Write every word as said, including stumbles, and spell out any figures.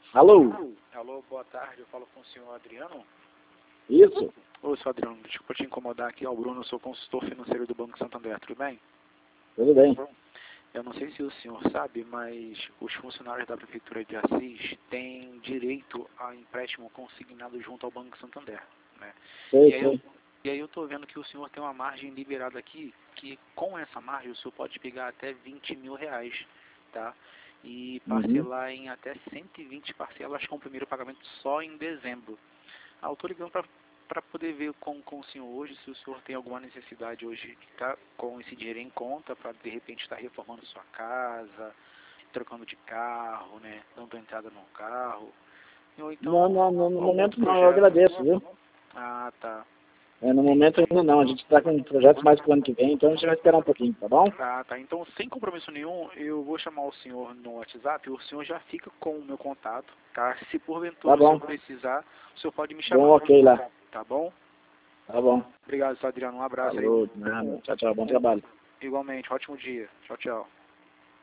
Alô? Alô, boa tarde, eu falo com o senhor Adriano. Isso? Oi, senhor Adriano, desculpa te incomodar aqui, é o Bruno, eu sou consultor financeiro do Banco Santander, tudo bem? Tudo bem. Eu não sei se o senhor sabe, mas os funcionários da Prefeitura de Assis têm direito a empréstimo consignado junto ao Banco Santander, né? Sei, E aí, sei. eu, e aí eu estou vendo que o senhor tem uma margem liberada aqui, que com essa margem o senhor pode pegar até vinte mil reais, tá? E Uhum. parcelar em até cento e vinte parcelas com o primeiro pagamento só em dezembro. Ah, eu estou ligando para poder ver com, com o senhor hoje, se o senhor tem alguma necessidade hoje de estar com esse dinheiro em conta, para de repente estar reformando sua casa, trocando de carro, né, dando entrada no carro. Ou então, Não, não, não, no algum momento não, eu projeto. agradeço, viu? Ah, tá. É, no momento ainda não, a gente está com projetos mais para o ano que vem, então a gente vai esperar um pouquinho, tá bom? Ah, tá. Então, sem compromisso nenhum, eu vou chamar o senhor no WhatsApp, o senhor já fica com o meu contato, tá? Se porventura Tá o senhor bom. precisar, o senhor pode me Dou um chamar, ok lá. tá bom? Tá bom. Obrigado, senhor Adriano. Um abraço aí. Falou, de nada. Um, Tchau, tchau. Bom um, trabalho. igualmente, ótimo dia. Tchau, tchau.